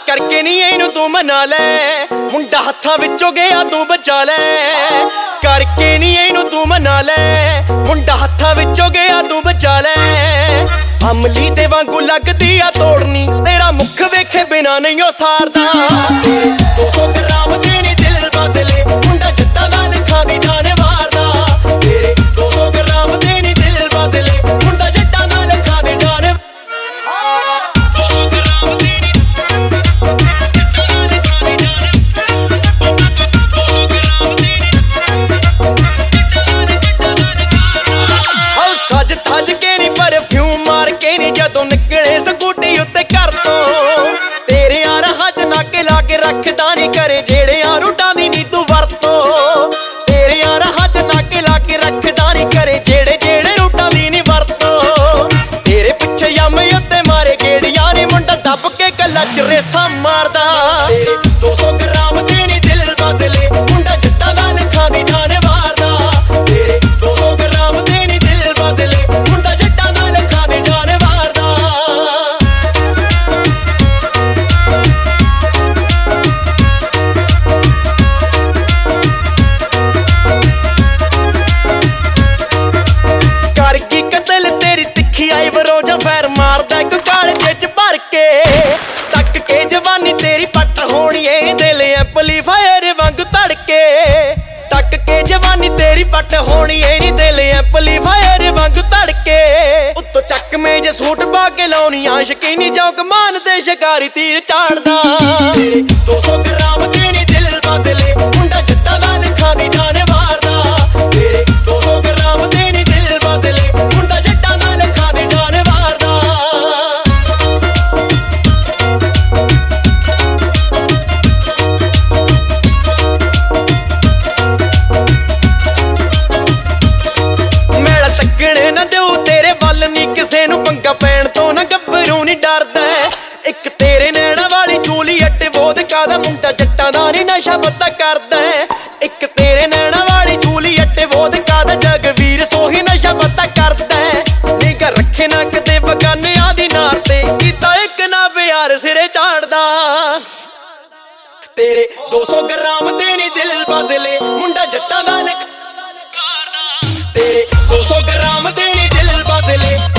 करके नी इनू तू मना ले, मुंडा हत्थां विचों गया तू बचा ले। करके नी इनू तू मना ले, मुंडा हत्थां विचों गया तू बचा ले। अमली दे वांगू लगदी आ तोड़नी, तेरा मुख वेखे बिना नहीं ओ सारदा। 200 ग्राम दे नी दिल बदले, मुंडा जट्टां दा लिखां दी जान मारदा। तेरे 200 ग्राम दे नी दिल बदले, मुंडा जट्टां दा लिखां दी जान। जदों निकले स्कूटी उत्ते घर तो, तेरे यार हज नाके लाके रखदा नहीं करे, जेड़े यार रूटां दी नी तू वरतो। तेरे यार हज नाके लाके रखदा नहीं करे, जेड़े जेड़े रूटां दी नी वरतो। तेरे पिछे यम उत्ते मारे गेड़ियां ने, मुंडा दब के गल्ला च रेसा मारदा। 200 ग्राम दे नी दिल बदले, मुंडा जट्टां दा लिखां दी जान मारदा। तेरे 200 ग्राम दे नी दिल बदले, मुंडा जट्टां दा लिखां दी जान। फैर मारदा एक कालजे च भर के, तक के जवानी तेरी पट होनी है, दिल एम्पलीफायर वांग धड़के। तक के जवानी तेरी पट होनी है, दिल एम्पलीफायर वांग धड़के। उत्तों चक में जे सूट पा के लाउनी, आशिकीनी चौक मान दे शिकारी तीर चाड़दा। 200 ग्राम दे नी दिल बदले, मुंडा जट्टां दा लिखां दी जान मारदा। तेरे 200 ग्राम दे नी दिल बदले, मुंडा जट्टां दा लिखां दी जान। किसे नू पंगा पैण तो ना गब्बरू नी डरदा। एक तेरे नैना वाली जूलीएट वोदका दा, मुंडा जट्टां दा नी नशा पता करदा। एक तेरे नैना वाली जूलीएट वोदका दा, जगवीर सोही नशा पता करदा। निगा रखे ना कदे बगानियां दी नार ते, कीता एक ना प्यार सिरे चाड़दा। तेरे 200 ग्राम दे नी दिल बदले, मुंडा जट्टां दा लिखां। तेरे 200 ग्राम दे नी दिल बदले।